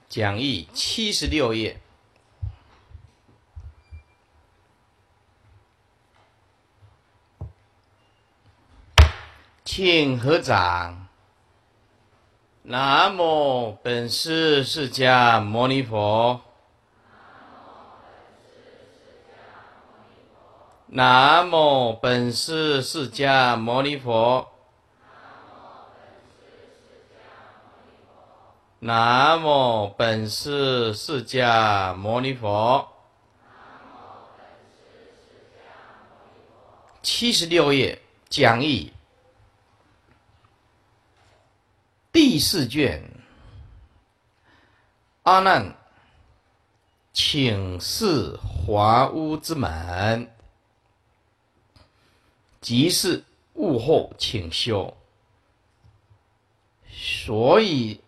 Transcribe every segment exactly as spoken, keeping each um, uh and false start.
讲义七十六页。请合掌。南无本师释迦牟尼佛。南无本师释迦牟尼佛。南无本师释迦牟尼佛。七十六页讲义第四卷。阿难，请示华屋之门，即是悟后请修。所以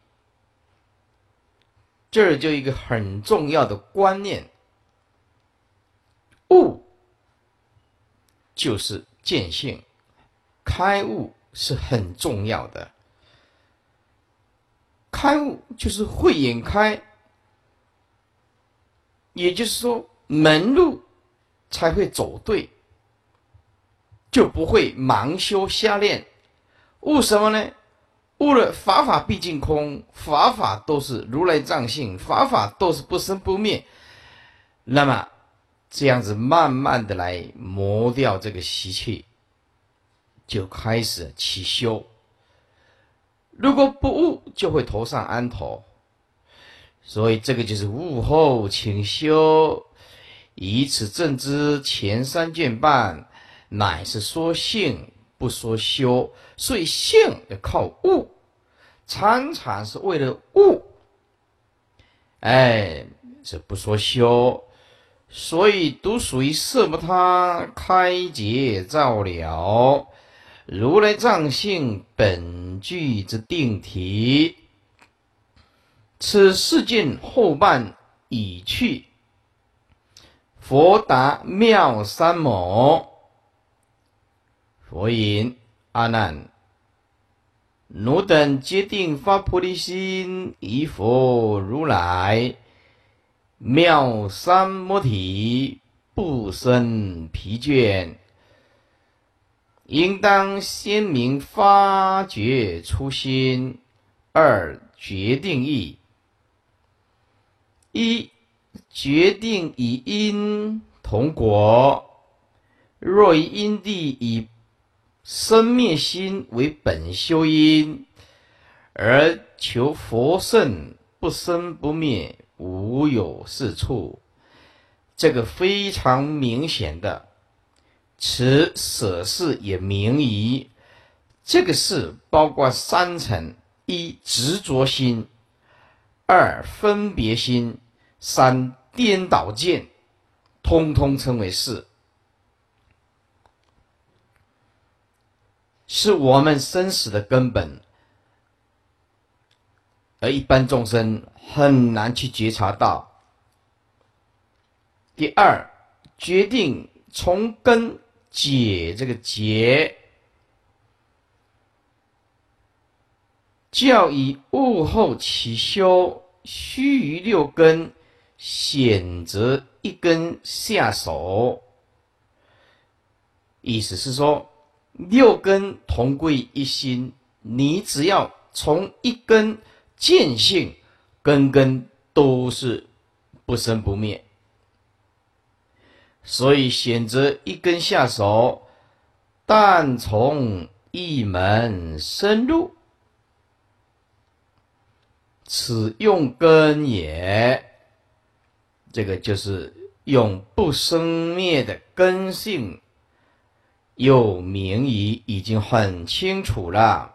这儿就一个很重要的观念，悟就是见性，开悟是很重要的。开悟就是慧眼开，也就是说门路才会走对，就不会盲修瞎练。悟什么呢？悟了法法毕竟空，法法都是如来藏性，法法都是不生不灭。那么这样子慢慢的来磨掉这个习气，就开始起修。如果不悟，就会头上安头。所以这个就是悟后请修，以此正知前三卷半乃是说性不说修。所以性要靠悟，常常是为了悟，哎，是不说修。所以独属于色摩他开解照了如来藏性本具之定题。此事件后半已去，佛答妙三摩。佛言：阿难，汝等皆定发菩提心，依佛如来妙三摩体，不生疲倦。应当先明发觉初心。二、决定义。一、决定以因同果。若以因地以生灭心为本修因，而求佛圣不生不灭，无有是处。这个非常明显的，此舍事也明矣。这个事包括三层：一、执着心；二、分别心；三、颠倒见，通通称为事，是我们生死的根本，而一般众生很难去觉察到。第二，决定从根解这个结，教以悟后起修，须于六根，选择一根下手。意思是说，六根同归一心，你只要从一根见性，根根都是不生不灭。所以选择一根下手，但从一门深入，此用根也。这个就是用不生灭的根性，又明矣，已经很清楚了。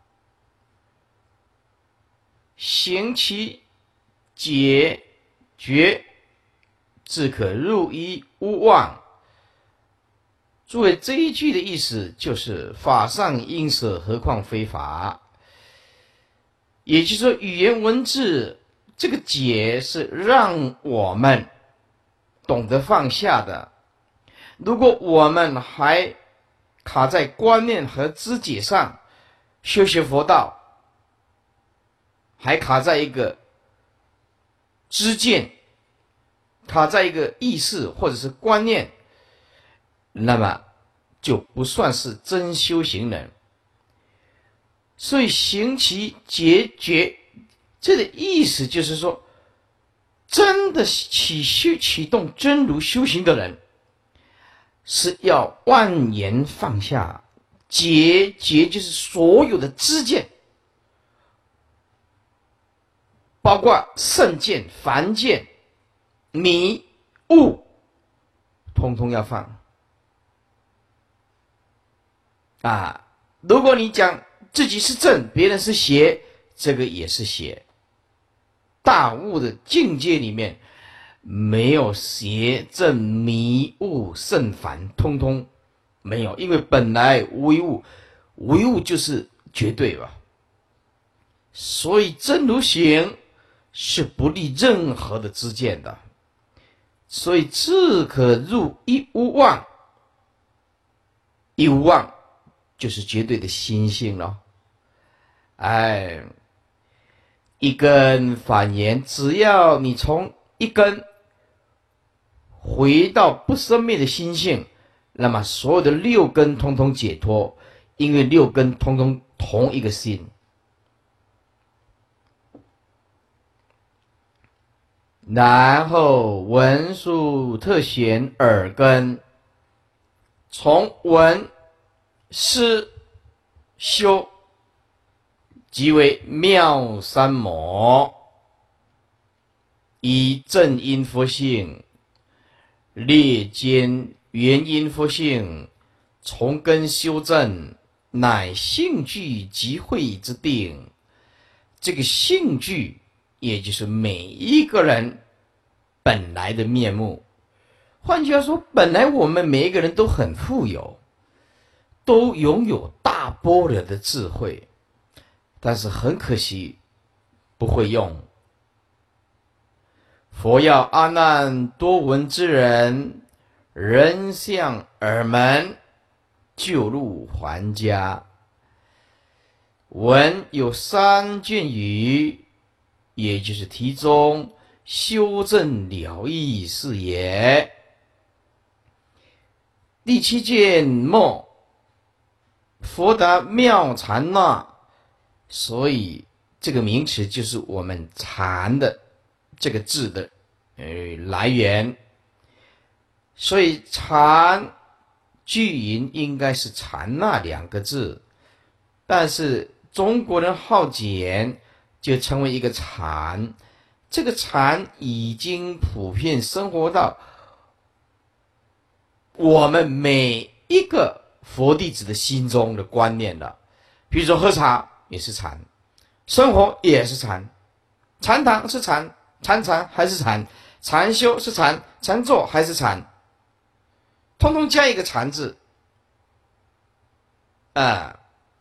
行其解决，自可入一无妄。诸位，这一句的意思就是法上应舍，何况非法。也就是说，语言文字这个解是让我们懂得放下的。如果我们还卡在观念和知解上，修学佛道还卡在一个知见，卡在一个意识或者是观念，那么就不算是真修行人。所以行其结觉，这个意思就是说，真的起修启动真如修行的人，是要万言放下，结结就是所有的知见，包括圣见、凡见、迷悟，通通要放啊！如果你讲自己是正，别人是邪，这个也是邪。大悟的境界里面没有邪正迷悟圣凡，通通没有，因为本来无一物，无一物就是绝对吧。所以真如行是不立任何的知见的，所以自可入一无妄，一无妄就是绝对的心性了。哎，一根反言，只要你从一根回到不生灭的心性，那么所有的六根通通解脱，因为六根通通同一个心。然后闻数特显耳根，从闻思修即为妙三摩，以正因佛性列兼原因佛性，从根修正，乃性具即会之定。这个性具也就是每一个人本来的面目。换句话说，本来我们每一个人都很富有，都拥有大般若的智慧，但是很可惜不会用。佛要阿难多闻之人，人向耳门，就入还家。闻有三卷语，也就是题中修正了义是也。第七卷末，佛达妙禅那，所以这个名词就是我们禅的这个字的呃来源。所以禅句音应该是禅那两个字，但是中国人好简，就成为一个禅。这个禅已经普遍生活到我们每一个佛弟子的心中的观念了。比如说喝茶也是禅，生活也是禅，禅堂是禅，禅禅还是禅，禅修是禅，禅坐还是禅，通通加一个禅字啊。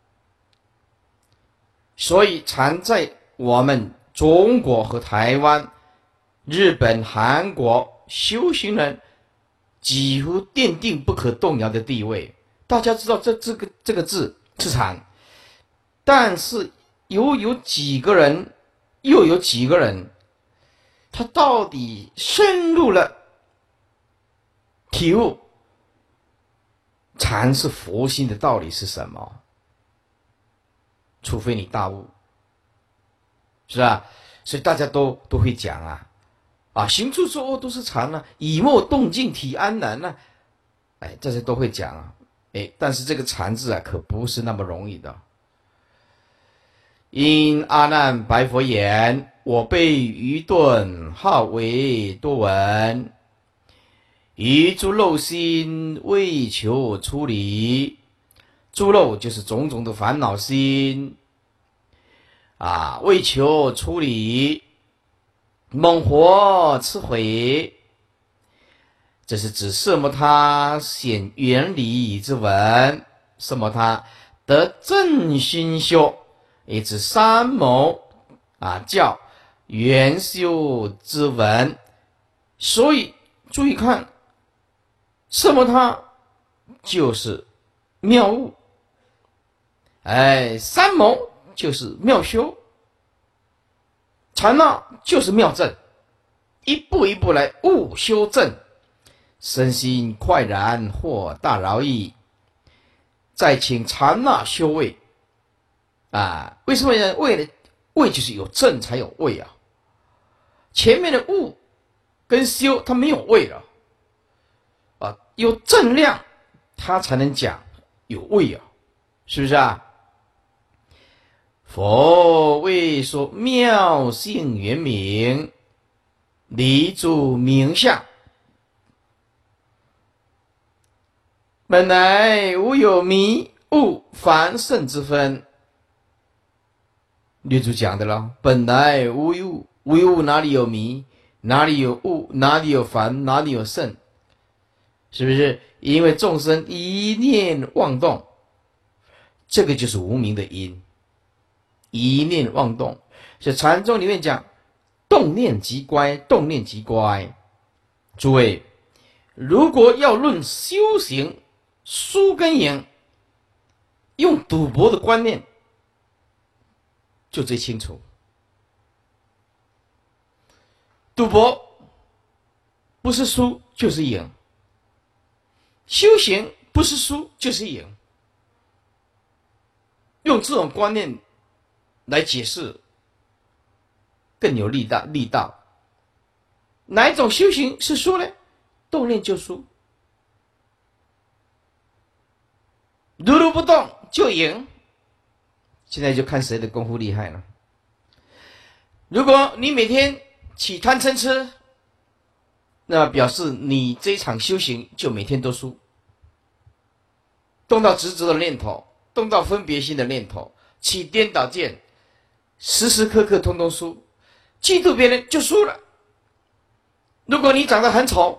所以禅在我们中国和台湾、日本、韩国修行人几乎奠定不可动摇的地位。大家知道这这个这个字是禅，但是又有几个人，又有几个人，他到底深入了体悟禅是佛心的道理是什么？除非你大悟，是吧？所以大家都都会讲啊，啊，行住坐卧都是禅啊，以默动静体安然啊，哎，这些都会讲啊，哎，但是这个禅字啊，可不是那么容易的。因阿难白佛言：我辈愚钝，好为多闻，于诸漏心为求出离。诸漏就是种种的烦恼心啊，为求出离，猛火炽毁。这是指色摩他显原理之文，色摩他得正心修，也指三谋啊，叫圆修之文。所以注意看，色摩他就是妙悟，哎，三谋就是妙修，禅那就是妙正。 一步一步来悟修正，身心快然获大饶益。再请禅那修位啊，为什么呢？位呢？位就是有正才有位啊。前面的悟跟修，它没有位了啊，有正量，它才能讲有位啊，是不是啊？佛为说妙性圆明，离诸名相，本来无有迷悟凡圣之分。列祖讲的了，本来无一物，无一物哪里有迷，哪里有悟，哪里有凡，哪里有圣？是不是？因为众生一念妄动，这个就是无明的因。一念妄动，所以禅宗里面讲，动念即乖，动念即乖。诸位，如果要论修行，输跟赢，用赌博的观念就最清楚。赌博不是输就是赢，修行不是输就是赢。用这种观念来解释，更有力道。力道哪一种修行是输呢？动念就输，如如不动就赢。现在就看谁的功夫厉害了。如果你每天起贪嗔痴，那表示你这一场修行就每天都输。动到执着的念头，动到分别心的念头，起颠倒见，时时刻刻通通输。嫉妒别人就输了。如果你长得很丑，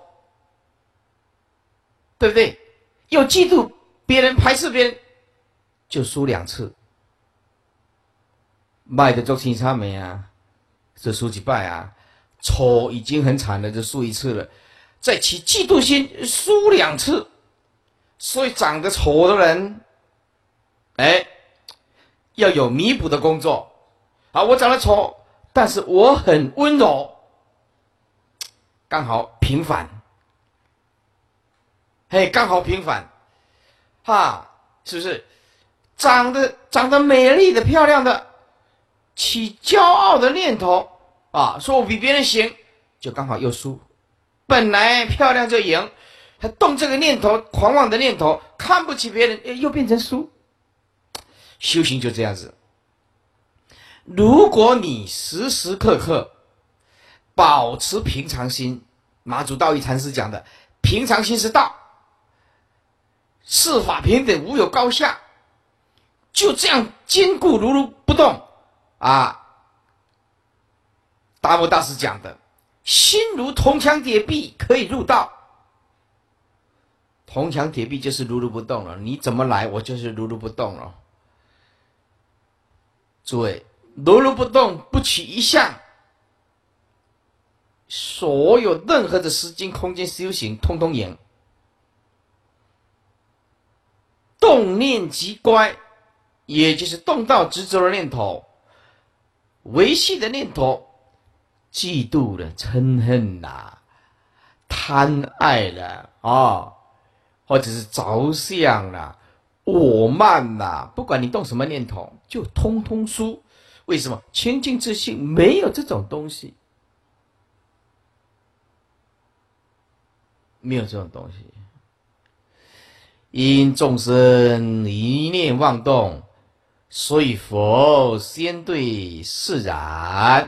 对不对？又嫉妒别人，排斥别人，就输两次。卖的做清差没啊？这输几败啊？丑已经很惨了，就输一次了，再起嫉妒心，输两次。所以长得丑的人，哎，要有弥补的工作。啊，我长得丑，但是我很温柔，刚好平反。嘿，刚好平反，哈，是不是？长得长得美丽的、漂亮的，起骄傲的念头啊，说我比别人行，就刚好又输。本来漂亮就赢，他动这个念头，狂妄的念头，看不起别人，又变成输。修行就这样子。如果你时时刻刻保持平常心，马祖道一禅师讲的，平常心是道，事法平等，无有高下，就这样坚固如如不动啊。达摩大师讲的，心如铜墙铁壁，可以入道。铜墙铁壁就是如如不动了，你怎么来，我就是如如不动了。诸位，如如不动，不取一相，所有任何的时间、空间修行，通通赢。动念即乖，也就是动到执着的念头、维系的念头、嫉妒了、嗔恨啦、贪爱了啊、哦，或者是着相啦、我慢啦，不管你动什么念头，就通通输。为什么？清净自性没有这种东西，没有这种东西。因众生一念妄动，所以佛先对释然，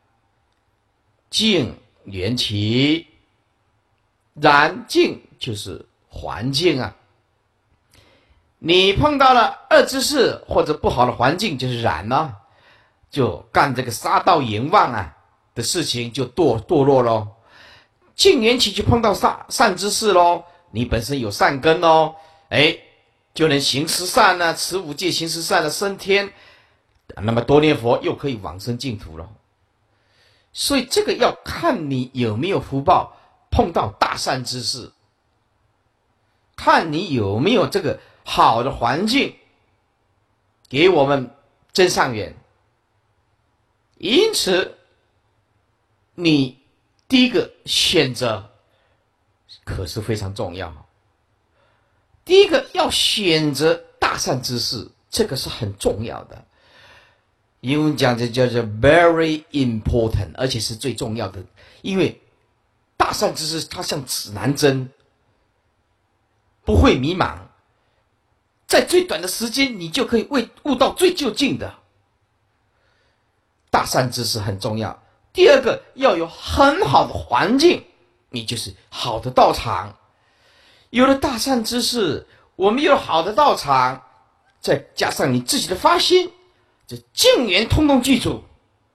境缘起。然境就是环境啊。你碰到了恶知识或者不好的环境，就是染了、啊，就干这个杀盗淫妄啊的事情，就堕堕落咯。境缘起就碰到善善知识咯，你本身有善根咯，哎，就能行十善啊，持五戒行十善的升天，那么多念佛又可以往生净土了。所以这个要看你有没有福报，碰到大善知识，看你有没有这个好的环境给我们增上缘。因此你第一个选择可是非常重要。第一个要选择大善知识，这个是很重要的。英文讲这叫做 very important， 而且是最重要的。因为大善知识它像指南针，不会迷茫，在最短的时间你就可以为悟到最究竟的。大善知识很重要。第二个要有很好的环境，你就是好的道场。有了大善知识，我们有了好的道场，再加上你自己的发心，这境缘通通具足。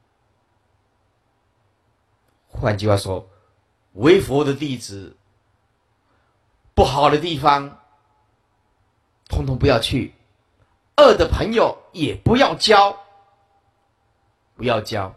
换句话说，为佛的弟子，不好的地方通通不要去，恶的朋友也不要交，不要交。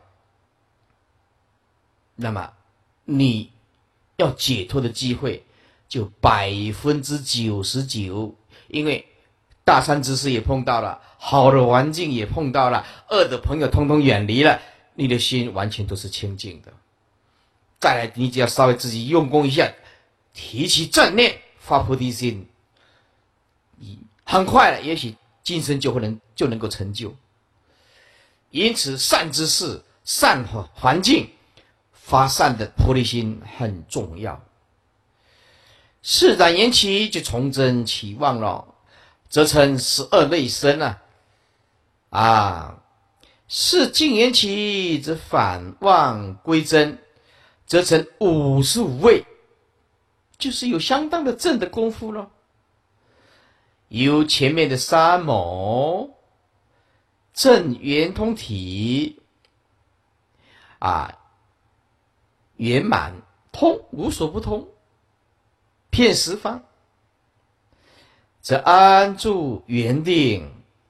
那么你要解脱的机会就百分之九十九，因为大善知识也碰到了，好的环境也碰到了，恶的朋友通通远离了，你的心完全都是清净的。再来，你只要稍微自己用功一下，提起正念，发菩提心，很快了，也许今生就会能就能够成就。因此，善知识、善环境，发善的菩提心很重要。释然缘起就从真起望了，则成十二类生啊！啊，是净缘起则反望归真，则成五十五位，就是有相当的正的功夫了。由前面的三谋正圆通体啊，圆满通无所不通，遍十方，则安住圆定。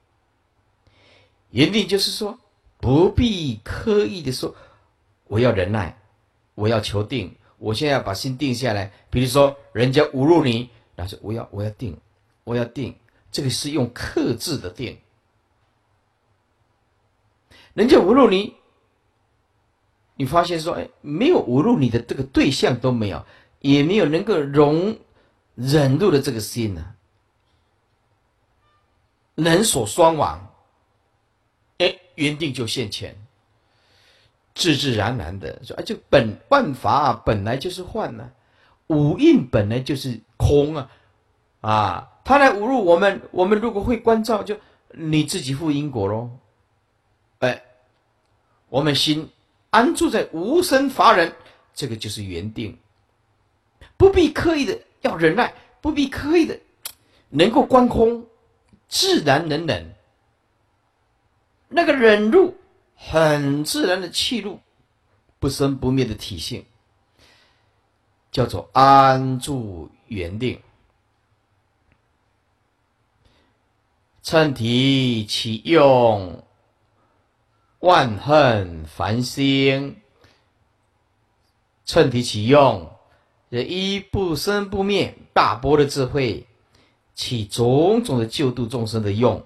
圆定就是说，不必刻意的说我要忍耐，我要求定，我现在要把心定下来。比如说人家侮辱你，那是我要我要定，我要定，这个是用克制的定。人家侮辱你，你发现说，哎，没有侮辱你的这个对象都没有，也没有能够容忍辱的这个心呢、啊，人所双亡，哎，圆定就现前，自自然然的说，哎，就本万法、啊、本来就是幻呢、啊，五蕴本来就是空啊，啊，他来侮辱我们，我们如果会关照，就你自己负因果咯。哎，我们心安住在无生法忍，这个就是圆定，不必刻意的要忍耐，不必刻意的能够观空，自然能忍。那个忍入很自然的气入，不生不灭的体性，叫做安住圆定。称体起用，万恨烦心。称体起用，这一不生不灭大波的智慧，起种种的救度众生的用。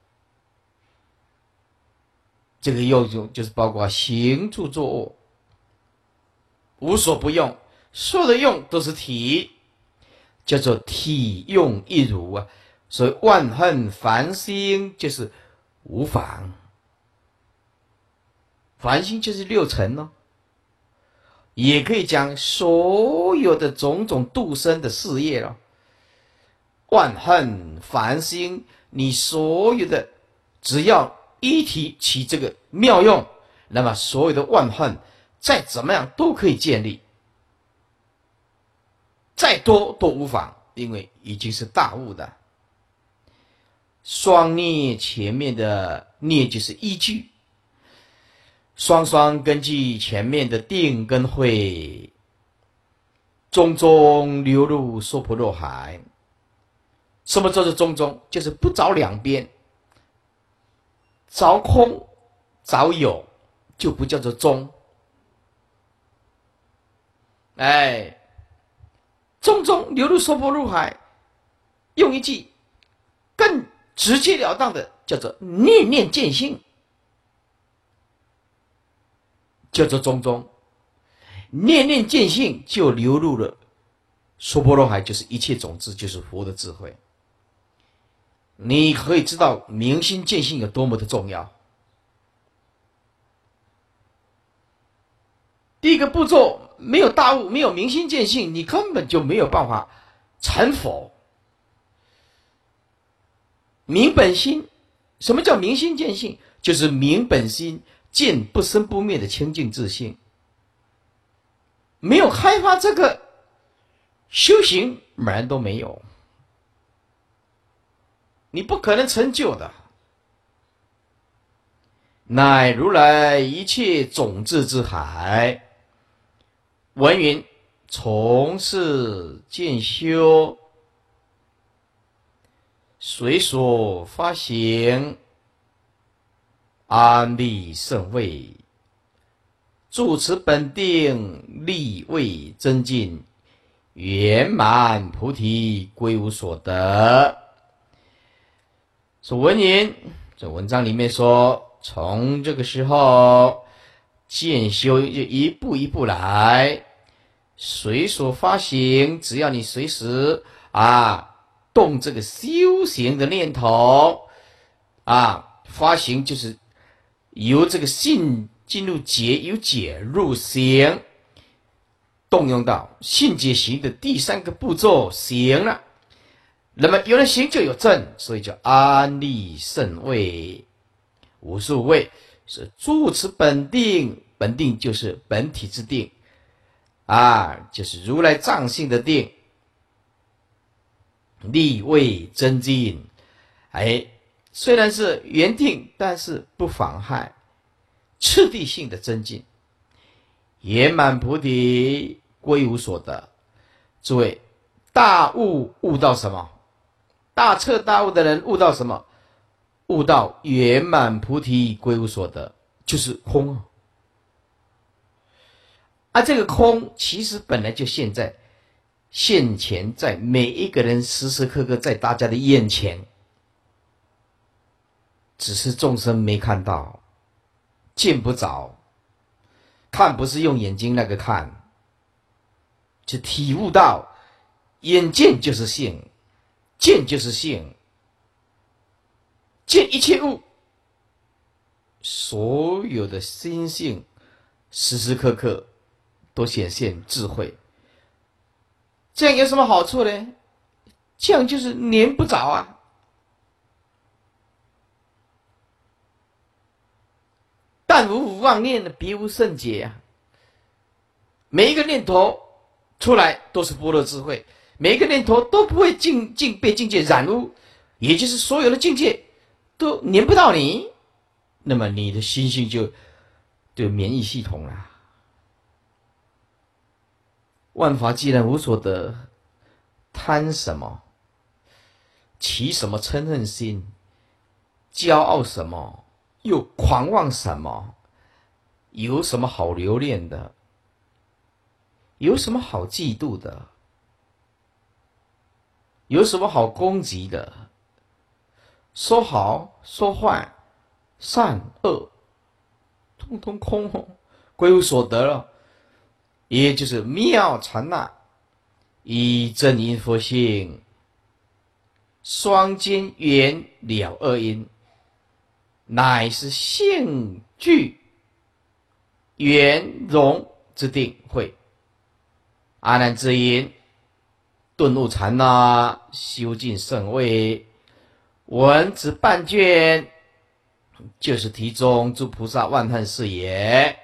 这个用就就是包括行住坐卧，无所不用，所有的用都是体，叫做体用一如啊。所以万恨烦心就是无妨，烦心就是六尘哦，也可以讲所有的种种度生的事业了。万恨烦心，你所有的只要一提起这个妙用，那么所有的万恨再怎么样都可以建立，再多都无妨，因为已经是大悟的。双念前面的念就是依据，双双根据前面的定跟慧，中中流入娑婆若海。什么叫做中中？就是不着两边，着空着有就不叫做中。哎，中中流入娑婆若海，用一句更直截了当的叫做念念见性，叫做中中。 念念见性就流入了娑婆罗海，就是一切种子，就是佛的智慧。你可以知道明心见性有多么的重要。第一个步骤，没有大悟，没有明心见性，你根本就没有办法成佛。明本心，什么叫明心见性？就是明本心，见不生不灭的清净自性。没有开发这个修行，门都没有，你不可能成就的。乃如来一切种子之海，文云从事渐修，随所发行，安立圣位，住持本定，立位增进，圆满菩提，归无所得。说文言，这文章里面说，从这个时候渐修，就一步一步来，随所发行，只要你随时啊动这个修行的念头啊，发行就是由这个信进入解，由解入行，动用到信解行的第三个步骤行了。那么有了行就有正，所以叫安立圣位。无数位是住持本定，本定就是本体之定啊，就是如来藏性的定。立位增进，哎，虽然是原定，但是不妨害次第性的增进，圆满菩提，归无所得。诸位，大悟悟到什么？大彻大悟的人悟到什么？悟到圆满菩提，归无所得，就是空啊。啊，这个空其实本来就现在现前，在每一个人时时刻刻在大家的眼前，只是众生没看到，见不着。看不是用眼睛那个看，就体悟到眼见就是性，见就是性，见一切物，所有的心性时时刻刻都显现智慧。这样有什么好处呢？这样就是黏不着啊。但无妄念的，别无圣解啊。每一个念头出来都是般若智慧，每一个念头都不会境境被境界染污，也就是所有的境界都黏不到你，那么你的心性就就免疫系统了。万法既然无所得，贪什么？起什么嗔恨心？骄傲什么？又狂妄什么？有什么好留恋的？有什么好嫉妒的？有什么好攻击的？说好说坏，善恶，通通空，归无所得了。也就是妙禅那，以正因佛性，双兼圆了二因，乃是性具圆融之定慧。阿难之因，顿悟禅那，修尽圣位。文字半卷，就是题中诸菩萨万叹是也。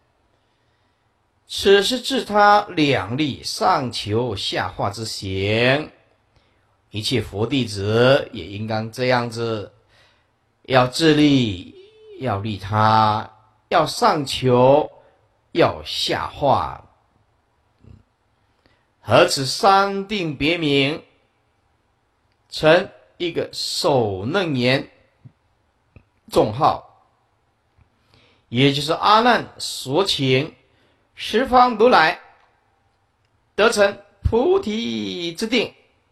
此是自他两力上求下化之行，一切佛弟子也应当这样子，要自利，要利他，要上求，要下化。何此三定别名，成一个首楞严众号，也就是阿难所请十方如来得成菩提之定，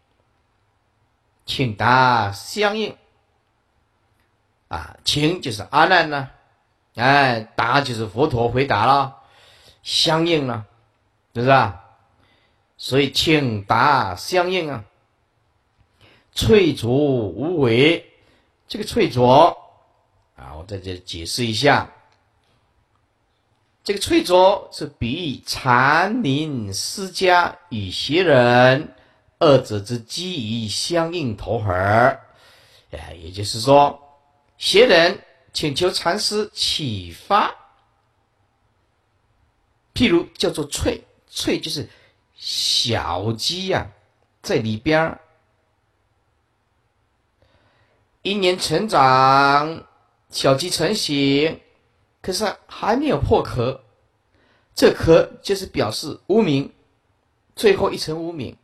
请答相应啊，请就是阿难呢、啊，哎，答就是佛陀回答了，相应了， 是不是啊？所以请答相应啊。翠竹无为，这个翠竹啊，我在这解释一下。这个翠竹是比喻禅林施家与邪人二者之机宜相应投合，哎，也就是说，邪人请求禅师启发，譬如叫做翠，翠就是小鸡呀、啊，在里边一年成长，小鸡成型，可是还没有破壳，这壳就是表示无明，最后一层无明。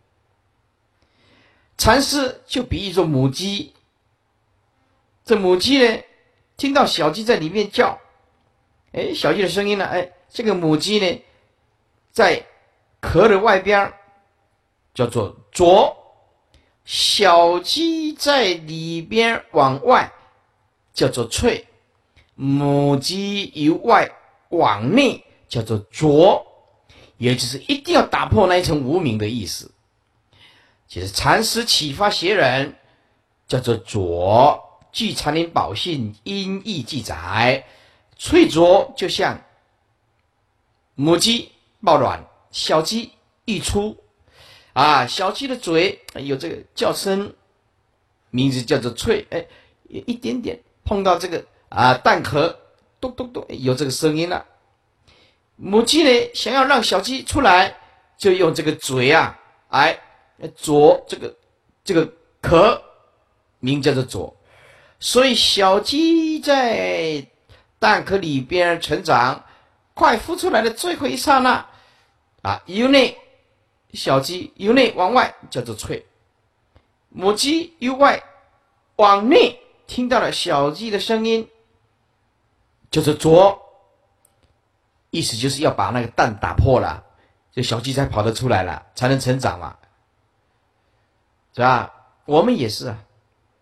禅师就比喻作母鸡，这母鸡呢，听到小鸡在里面叫，哎，小鸡的声音呢，哎，这个母鸡呢，在壳的外边叫做啄，小鸡在里边往外叫做翠，母鸡由外往内叫做啄，也就是一定要打破那一层无明的意思。其实禅师启发邪人叫做啄，据禅林宝训音译记载，翠啄就像母鸡抱卵，小鸡一出啊，小鸡的嘴有这个叫声，名字叫做翠，哎，一点点碰到这个啊蛋壳，咚咚咚，有这个声音了。母鸡呢，想要让小鸡出来，就用这个嘴啊，哎，啄这个这个壳，名叫做啄。所以小鸡在蛋壳里边成长，快孵出来的最后一刹那啊，由内小鸡由内往外叫做翠，母鸡由外往内听到了小鸡的声音叫做啄，意思就是要把那个蛋打破了，这小鸡才跑得出来了，才能成长嘛，是吧？我们也是啊，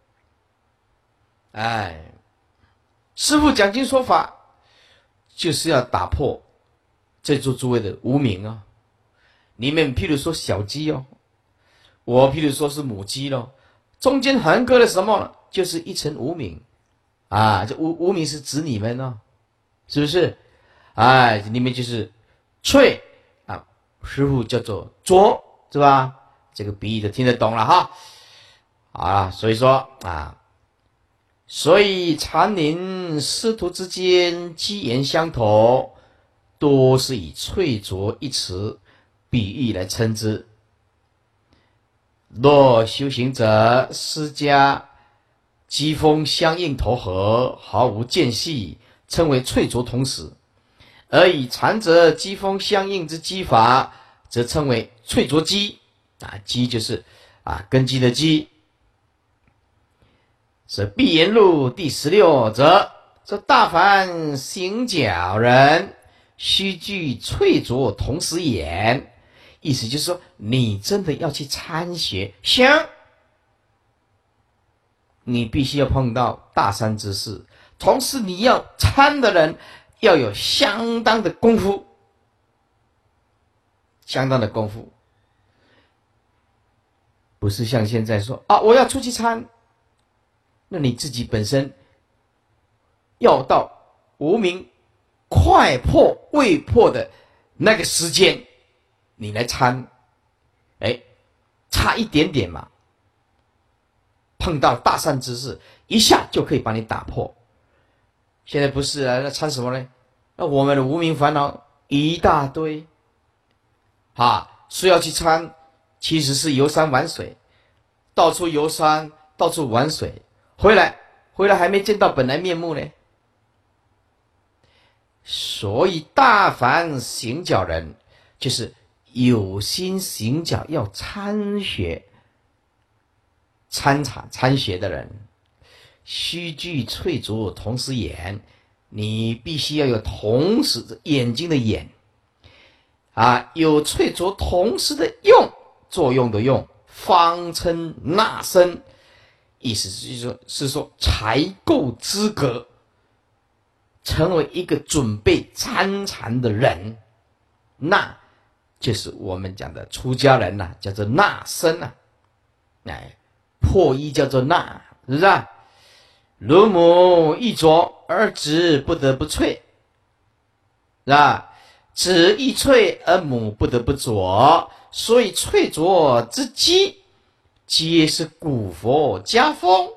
哎，师父讲经说法就是要打破在座诸位的无明啊。你们譬如说小鸡哦，我譬如说是母鸡咯，中间横隔了什么呢？就是一层无明啊，这无无明是指你们哦，是不是？哎，你们就是翠啊，师父叫做啄，是吧？这个比喻就听得懂了哈。好了，所以说啊，所以禅林师徒之间机言相投，多是以翠啄一词比喻来称之。若修行者施家机锋相应投合，毫无间隙，称为翠啄同时；而以禅者机锋相应之机法，则称为翠啄机。啊，机就是啊根基的基。是《碧岩录》第十六则说：大凡行脚人，须具翠啄同时眼。意思就是说，你真的要去参学，想你必须要碰到大善之事，同时你要参的人要有相当的功夫，相当的功夫，不是像现在说啊，我要出去参，那你自己本身要到无明快破未破的那个时间，你来参，哎，差一点点嘛，碰到大善之事，一下就可以把你打破。现在不是啊，那参什么呢？那我们的无明烦恼一大堆，啊，说要去参，其实是游山玩水，到处游山，到处玩水，回来回来还没见到本来面目呢。所以大凡行脚人，就是有心行脚要参学、参禅、参学的人，须具翠啄同时眼，你必须要有同时眼睛的眼啊，有翠啄同时的用，作用的用，方称纳身。意思是说，是说才够资格成为一个准备参禅的人。那就是我们讲的出家人呐、啊，叫做那僧呐、啊，哎，破衣叫做那，是不是啊？乳母一啄，而子不得不啐，是吧？子一啐，而母不得不啄，所以啐啄之机，皆是古佛家风。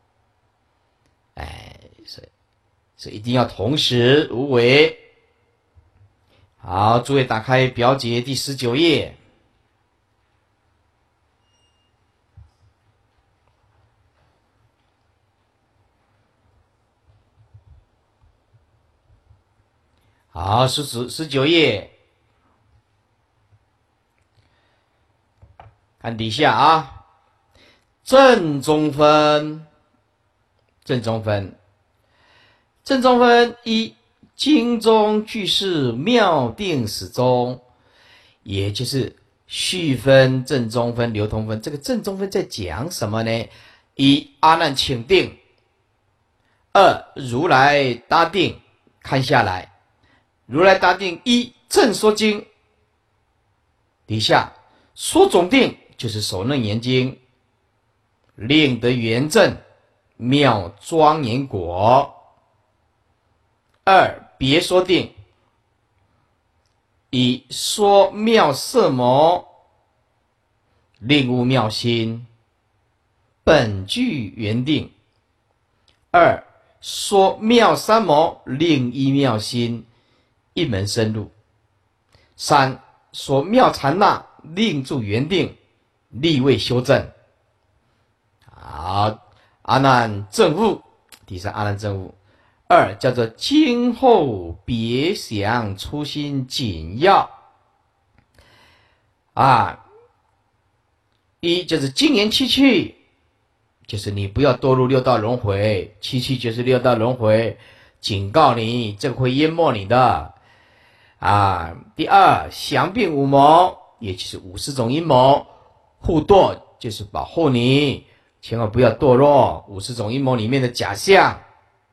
哎，所以所以一定要同时无为。好，诸位打开表节第十九页。好，十十十九页，看底下啊，正中分，正中分，正中分一，经中句式妙定始终，也就是序分、正中分、流通分。这个正中分在讲什么呢？一，阿难请定；二，如来答定。看下来，如来答定一，正说经，底下说总定就是首楞严经，令得圆正，妙庄严果。二，别说定，一，说妙色魔，令悟妙心，本具圆定。二，说妙三摩，令依妙心，一门深入。三，说妙禅那，令住圆定，立位修正。好，阿难证悟，第三阿难证悟。二叫做今后别想初心紧要啊，一就是精研七趣，就是你不要堕入六道轮回，七趣就是六道轮回，警告你这个会淹没你的啊。第二降并五谋，也就是五十种阴谋，护堕就是保护你，千万不要堕落五十种阴谋里面的假象。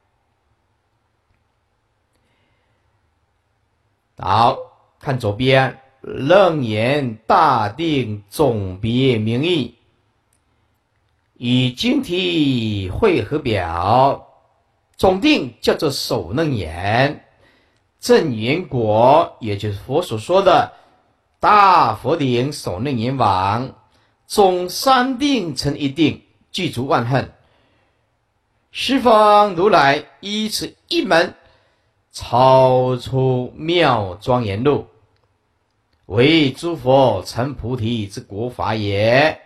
好，看左边楞严大定总别名义，以经题汇合表，总定叫做首楞严，正圆果也就是佛所说的大佛顶首楞严王，总三定成一定，具足万恨。十方如来依此一门，超出妙庄严路，为诸佛成菩提之国法也。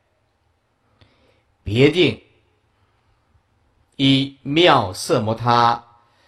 别定一，妙色摩他；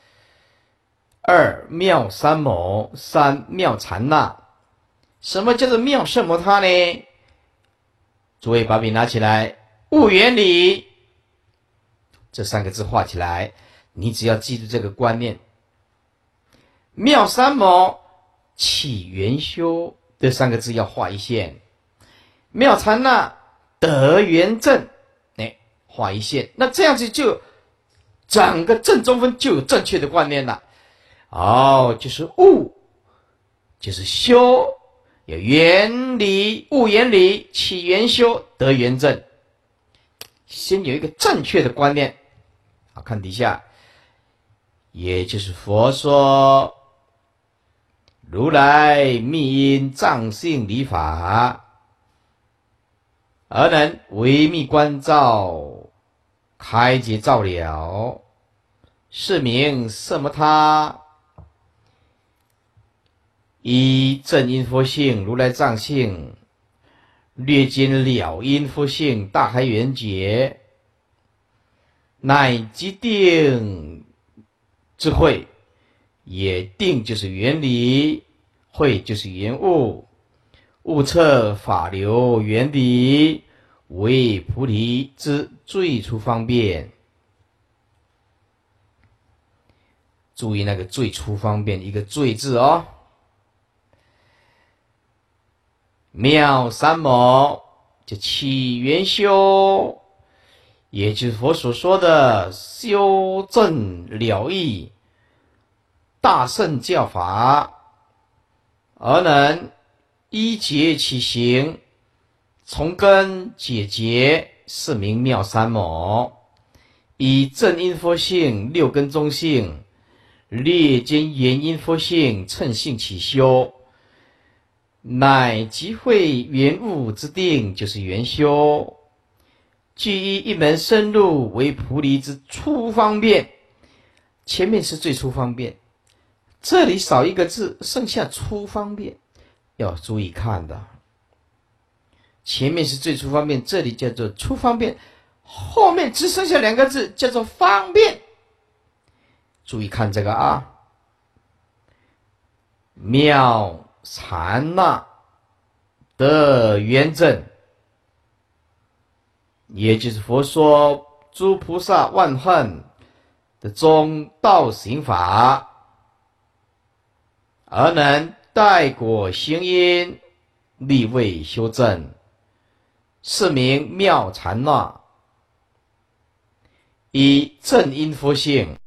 二，妙三摩；三，妙禅那。什么叫做妙色摩他呢？诸位把笔拿起来，悟原理这三个字画起来，你只要记住这个观念。妙三摩起圆修这三个字要画一线，妙禅那得圆正，哎，画一线。那这样子就整个正中分就有正确的观念了。哦，就是悟，就是修，有原理，悟原理，起圆修，得圆正。先有一个正确的观念。好，看底下，也就是佛说，如来密因藏性理法，而能微密观照，开解照了，是名色摩他。一正因佛性，如来藏性，略尽了因佛性，大开圆觉，乃即定智慧，也定就是原理，慧就是原物，悟彻法流原理，为菩提之最初方便。注意那个最初方便，一个最字哦。妙三摩就起圆修，也就是佛所说的修正了义大乘教法，而能一节起行，从根解结，是名妙三摩。以正因佛性、六根中性，列兼原因佛性，乘性起修，乃即会原物之定，就是原修。具依一门深入，为菩提之初方便。前面是最初方便，这里少一个字，剩下初方便，要注意看的。前面是最初方便，这里叫做初方便，后面只剩下两个字，叫做方便。注意看这个啊，妙禅那的圆正，也就是佛说诸菩萨万恨的中道行法，而能代果行因，立位修正，是名妙禅那。以正因佛性